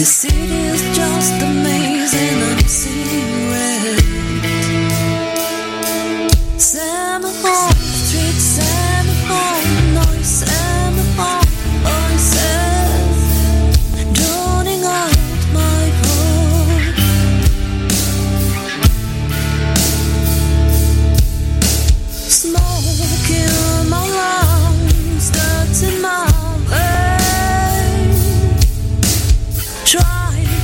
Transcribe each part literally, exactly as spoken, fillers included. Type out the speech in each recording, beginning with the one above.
city is just amazing. I'm seeing red. Semaphore, street semaphore, noise semaphore, voices drowning out my voice. Smoke in my lungs, dirt in my veins. Try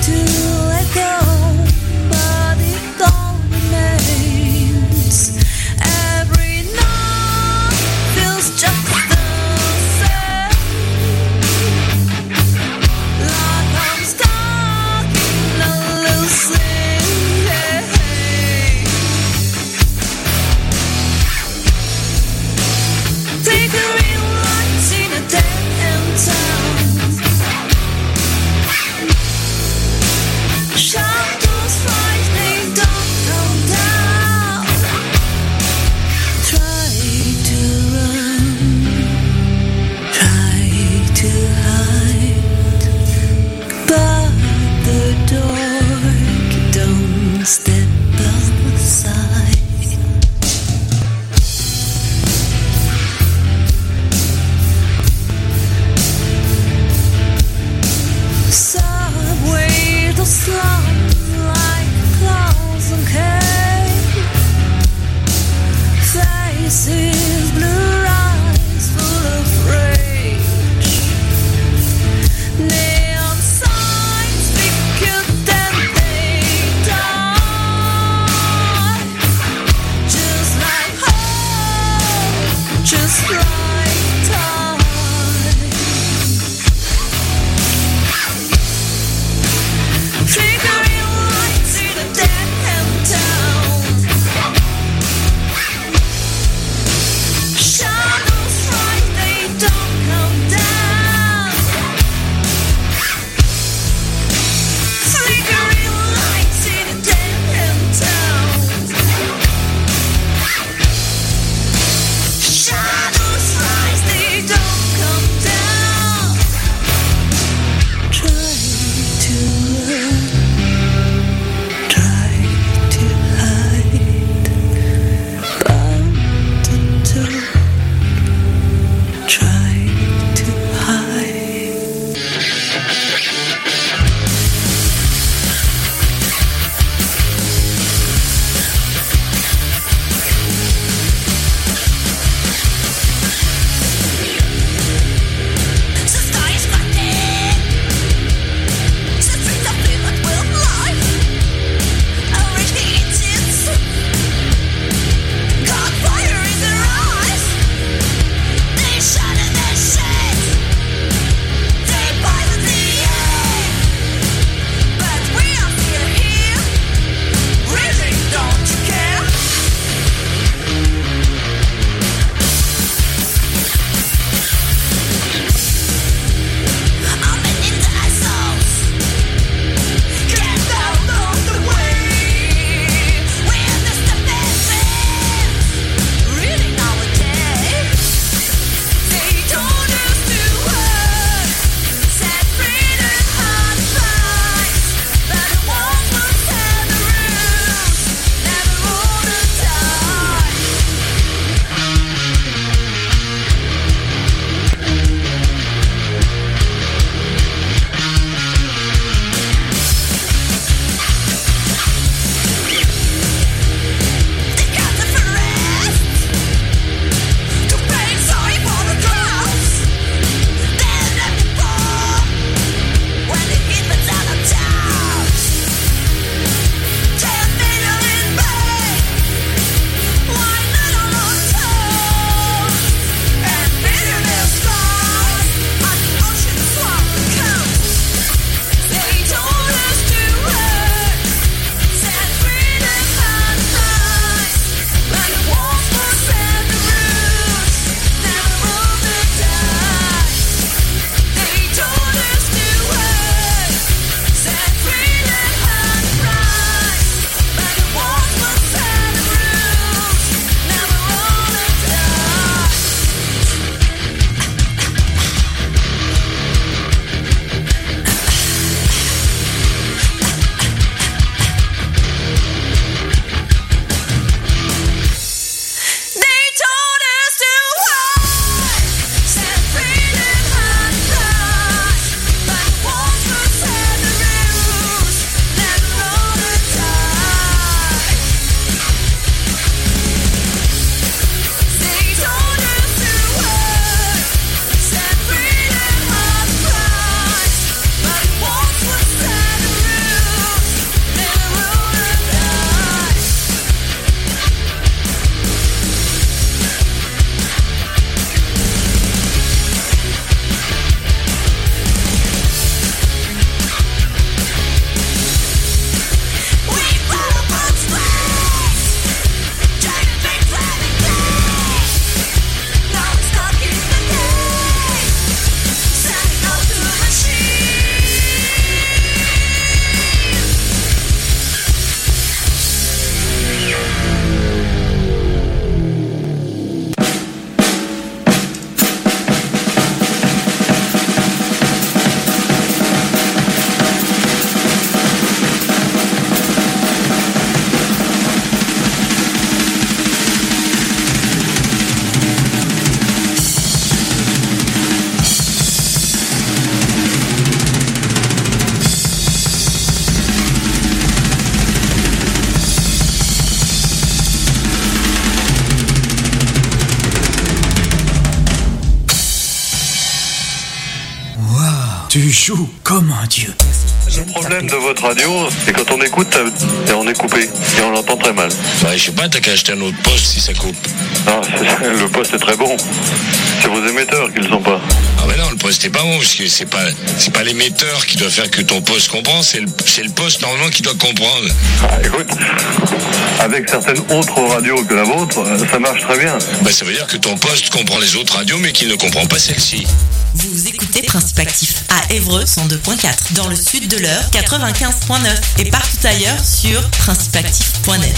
Tu joues comme un dieu. Le problème de votre radio, c'est quand on écoute, et on est coupé, et on l'entend très mal. Ouais, je sais pas, t'as qu'à acheter un autre poste si ça coupe. Non, le poste est très bon. C'est vos émetteurs qui le sont pas. Ah mais non, le poste est pas bon, parce que c'est pas, c'est pas l'émetteur qui doit faire que ton poste comprend, c'est le, c'est le poste normalement qui doit comprendre. Ah, écoute, avec certaines autres radios que la vôtre, ça marche très bien. Bah ça veut dire que ton poste comprend les autres radios, mais qu'il ne comprend pas celle-ci. Vous écoutez Principe Actif à Évreux cent deux point quatre, dans le sud de l'Eure quatre-vingt-quinze point neuf et partout ailleurs sur principe actif point net.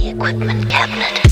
equipment cabinet.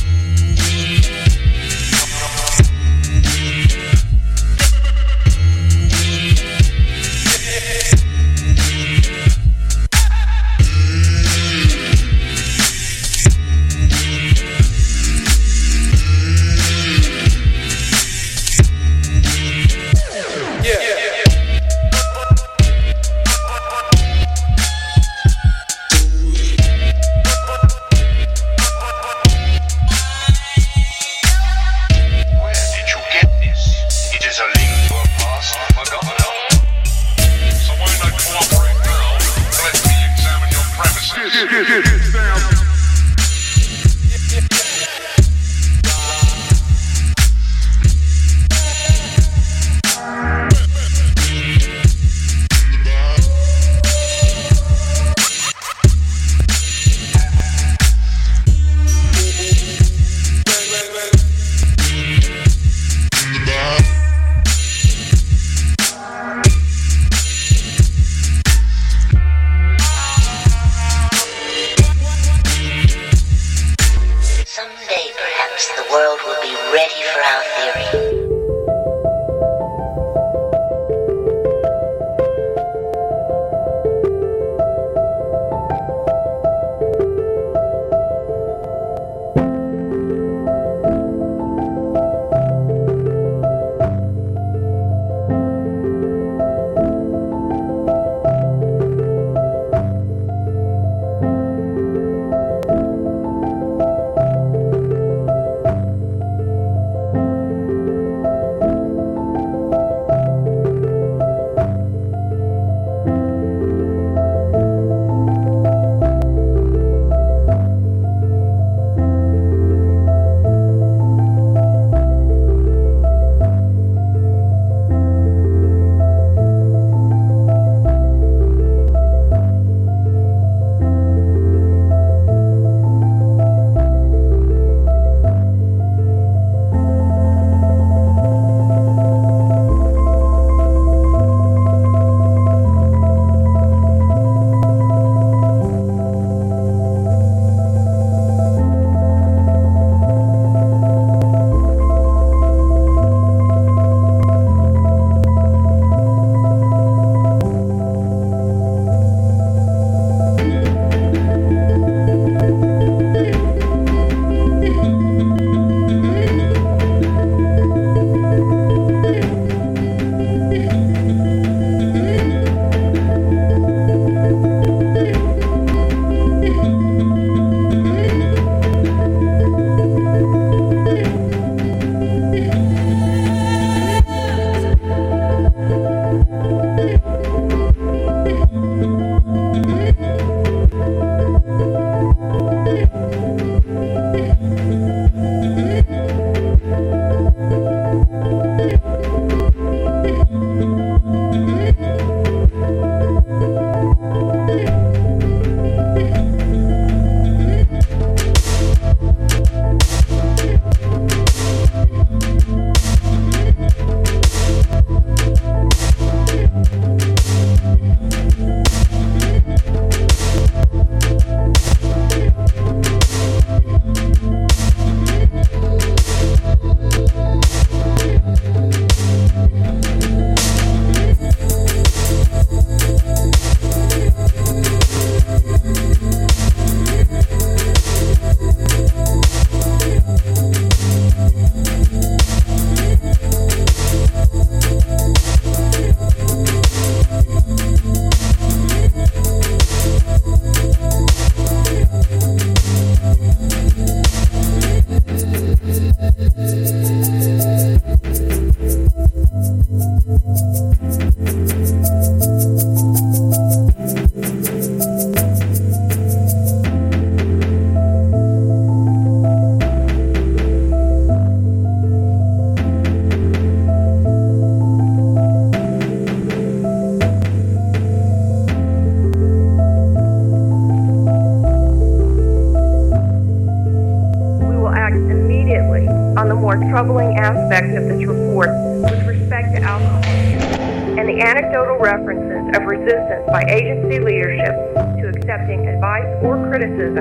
troubling aspects of this report with respect to alcohol use and the anecdotal references of resistance by agency leadership to accepting advice or criticism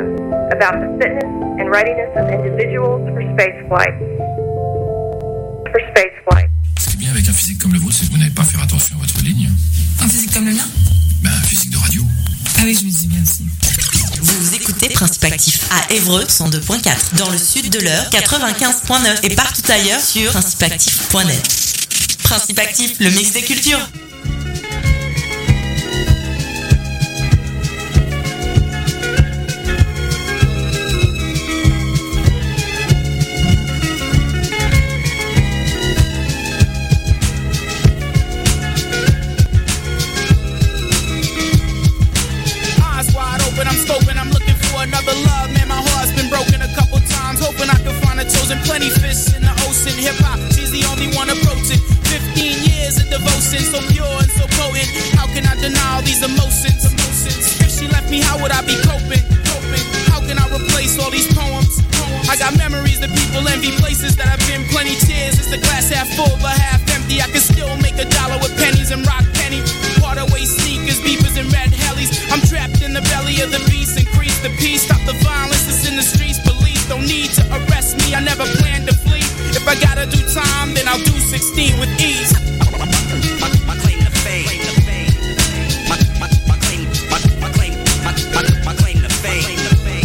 about the fitness and readiness of individuals for spaceflight. For spaceflight. Ce qui est bien avec un physique comme le vôtre, c'est que vous n'avez pas à faire attention à votre ligne. Un physique comme le mien? Ben, un physique de radio. Ah oui, je me dis bien aussi. Vous écoutez Principe Actif à Évreux cent deux point quatre, dans le sud de l'Eure quatre-vingt-quinze point neuf et partout ailleurs sur principe actif point net. Principe Actif, le mix des cultures. Plenty fish in the ocean, hip-hop, she's the only one approaching. Fifteen years of devotion, so pure and so potent. How can I deny all these emotions? Emotions. If she left me, how would I be coping? Coping. How can I replace all these poems? Poems. I got memories that people envy, places that I've been. Plenty tears. Is the glass half full or half empty? I can still make a dollar with pennies and rock penny. Part away sneakers, beepers and red hellies. I'm trapped in the belly of the beast. Increase the peace, stop the violence that's in the streets. Police don't need to arrest me. I never planned to flee. If I gotta do time, then I'll do sixteen with ease. My, my claim to fame. My, my, my claim, my, my claim, my, my, my claim to fame.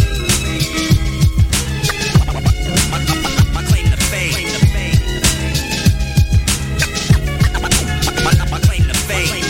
My, my, my claim to fame. My, my, my claim to fame.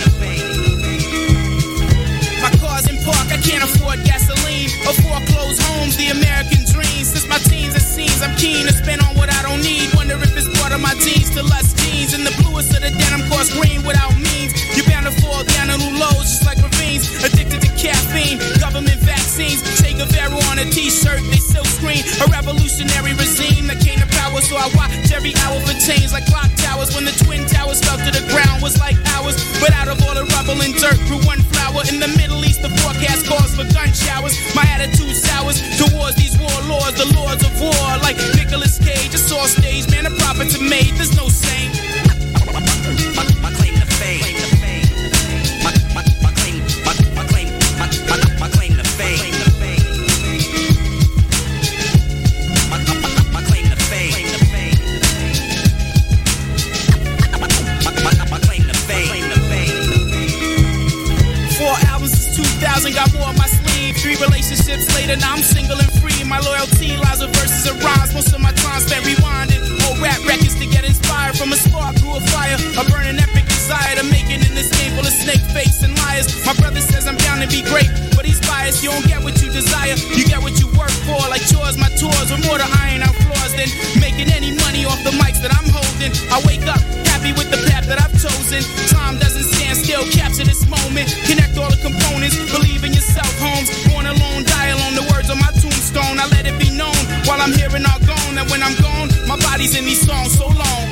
My car's in park, I can't afford gasoline or foreclosed homes, the American dream. Since my teens, it seems I'm keen to spend on what I don't need. Wonder if it's part of my genes to lust jeans. And the bluest of the denim course green without means. You're bound to fall down in new lows just like ravines. Addicted to caffeine, government vaccines. Che Guevara on a t-shirt, they still scream. A revolutionary regime that came to power. So I watch every hour for change like clock towers. When the twin towers fell to the ground was like hours. But out of all the rubble and dirt grew one flower. In the Middle East, the forecast calls for gun showers. My attitude sours towards these warlords, the lords of war. Like Nicolas Cage, it's all stage, man, the prophets are made, there's no saying. My, my claim to fame. My, my, my claim, my, my claim, my, my, my claim to fame. My, my, my claim to fame. My, my, my claim to fame. Four albums since two thousand, got more on my sleeve. Three relationships later, now I'm single and free. My loyalty lies with verses and rhymes. Most of my time spent rewinding old rap records to get inspired. From a spark grew a fire, a burning epic desire to make it in this game full of snake fakes and liars. My brother says I'm bound to be great, but he's biased. You don't get what you desire, you get what you work for. Like chores, my tours with more to iron out flaws than making any money off the mics that I'm holding. I wake up happy with the path that I've chosen. Time doesn't stand still, capture this moment. Connect all the components, believe in yourself, Holmes. Born alone, die alone, the words on my tombstone. I let it be known while I'm here and all gone. And when I'm gone, my body's in these songs so long.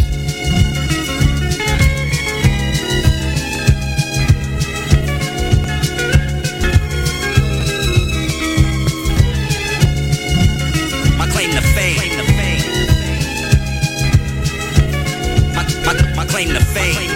My claim to fame. My, my, my claim to fame.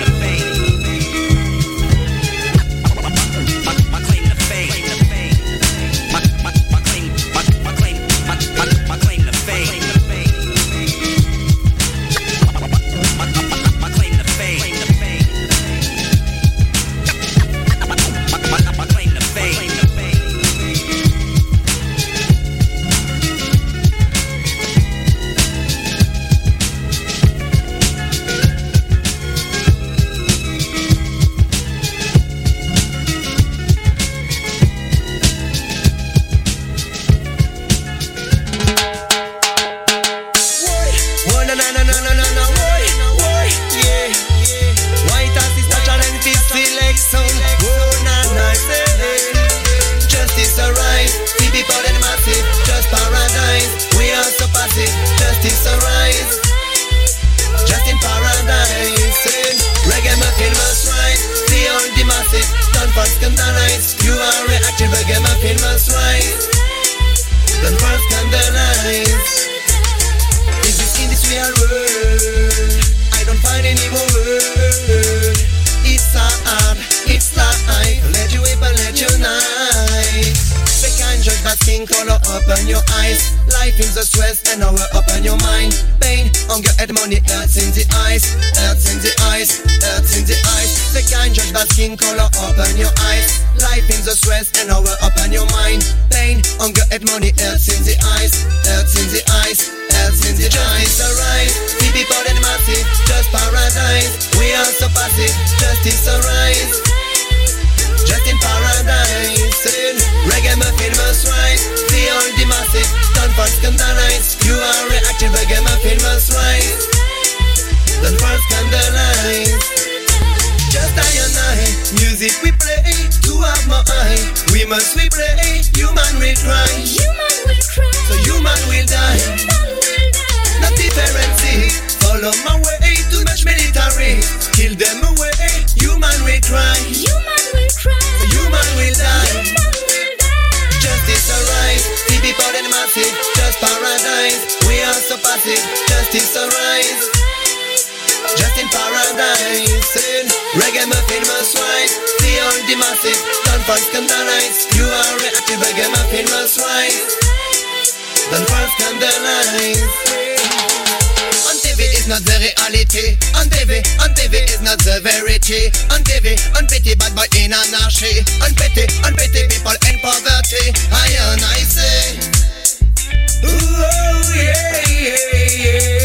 Color open your eyes. Life is a stress and now open your mind. Pain, hunger and money, hurts in the eyes. Hurts in the eyes, hurts in the eyes. The kind judge that skin color, open your eyes. Life is a stress and now open your mind. Pain, hunger and money, hurts in the eyes. Hurts in the eyes, hurts in the eyes. Justice arise, the people in massive, just paradise. We are so passive, justice arise. Just in paradise, soon reggae muffin must rise. The old the massive, don't fall scandalize. You are reactive, reggae muffin must rise. Don't fall scandalize. Just I and I, music we play, to have my eye. We must we play, human will cry. Human will cry. So human will die. Not differences, follow my way, too much military. Kill them away, human will cry. Human will cry. So human will die. Justice arise, the people in massive, just paradise. We are so passive, justice arise. Just in paradise, soon reggae muffin must rise. The old the massive, don't fall scandalize. You are reactive, reggae muffin must rise. Don't fall scandalize. On T V is not the reality. On T V, on T V is not the verity. On T V, on petty bad boy in anarchy. On petty, on petty people in poverty. I and I say, ooh, oh, yeah, yeah,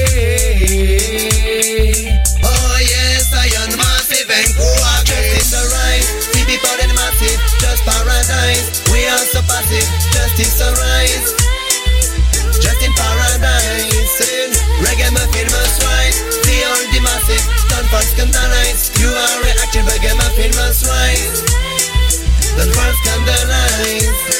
yeah. Oh yes, I am massive and cool. Justice arise, the people in massive, just paradise. We are so passive, justice arise. Just in paradise, soon reggae muffin must rise. The old the massive, don't fall scandalize. You are reactive, reggae muffin must rise. Don't fall scandalize.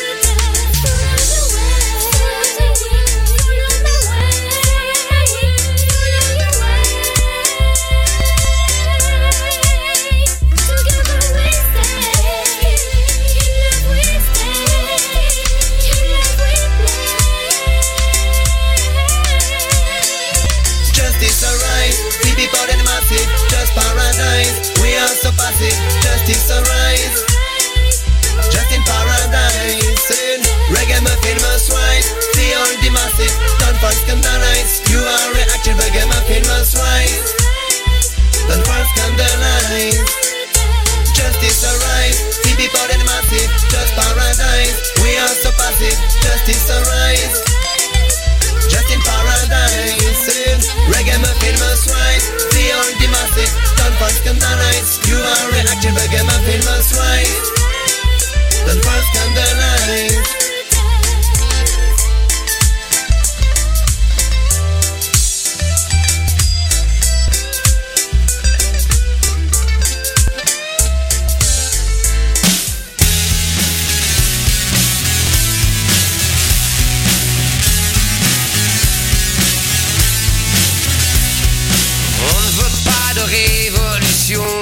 Just paradise, we are so passive, justice arise. Just in paradise, soon reggae muffin must rise. The old the massive, don't fall scandalize. You are reactive, reggae muffin must rise. Don't fall scandalize. Justice arise, the people in massive, just paradise. We are so passive, justice arise. Just in paradise, soon reggae muffin must rise. The old the massive, don't fall scandalize. You are reactive, reggae muffin must rise. Don't fall scandalize. Révolution,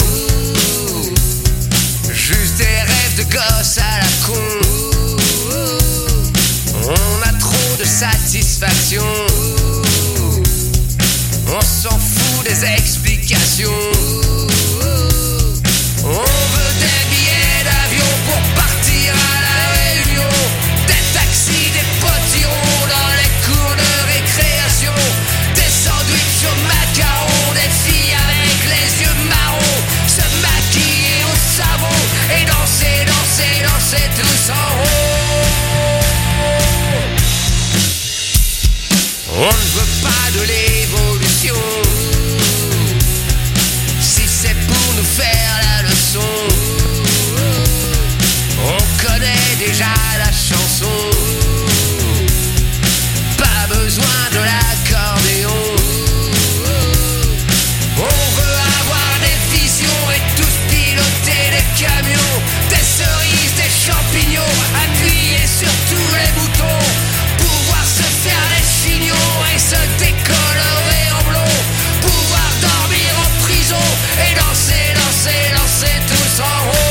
juste des rêves de gosse à la con. On a trop de satisfaction, on s'en fout des explications. On veut des billets d'avion pour partir à la Réunion, des taxis, des potirons dans les cours de récréation, des sandwichs au macaron, des filles avec les yeux marrons, se maquiller au savon et danser, danser, danser tous en rond. On ne veut pas de l'évolution, si c'est pour nous faire la leçon. On connaît déjà la chanson, pas besoin de l'accordéon. On veut avoir des visions et tous piloter des camions, des cerises, des champignons, appuyer sur tous les boutons, pouvoir se faire des chignons et se décolorer en blond, pouvoir dormir en prison et danser, danser, danser tous en rond.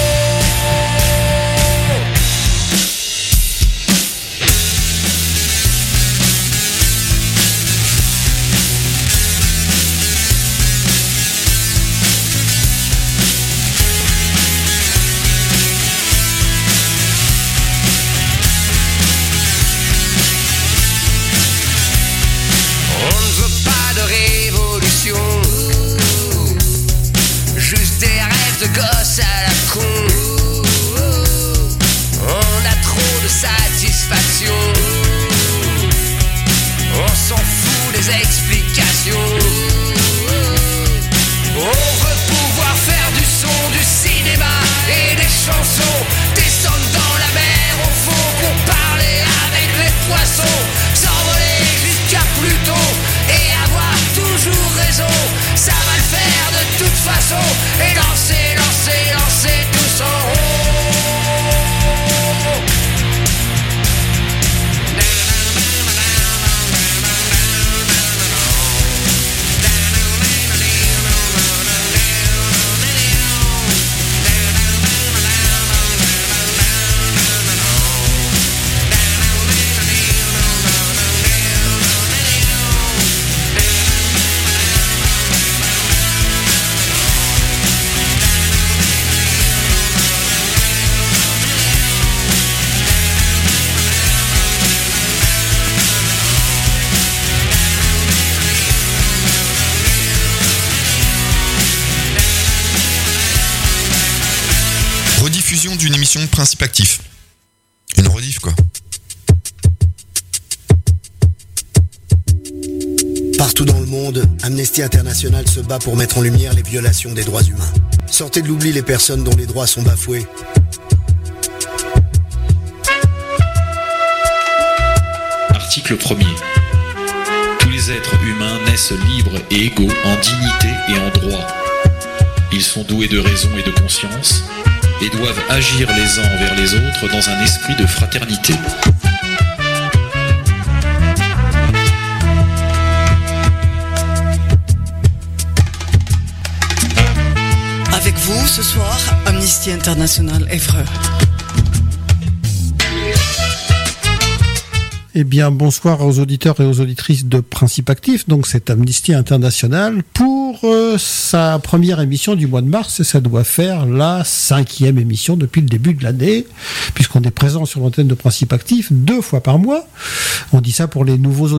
de gosse à la con. On a trop de satisfaction. On s'en fout des explications. On veut pouvoir faire du son, du cinéma et des chansons. Descendre dans la mer au fond pour parler avec les poissons. S'envoler jusqu'à Pluton et avoir toujours raison. Ça va le faire de toute façon. Et danser, danser, danser tous en haut. Rediffusion d'une émission de Principe Actif. Une rediff, quoi. Partout dans le monde, Amnesty International se bat pour mettre en lumière les violations des droits humains. Sortez de l'oubli les personnes dont les droits sont bafoués. Article premier. Tous les êtres humains naissent libres et égaux en dignité et en droit. Ils sont doués de raison et de conscience et doivent agir les uns envers les autres dans un esprit de fraternité. Avec vous, ce soir, Amnesty International Évreux. Eh bien, bonsoir aux auditeurs et aux auditrices de Principe Actif. Donc, c'est Amnesty International pour euh, sa première émission du mois de mars. Et ça doit faire la cinquième émission depuis le début de l'année, puisqu'on est présent sur l'antenne de Principe Actif deux fois par mois. On dit ça pour les nouveaux auditeurs.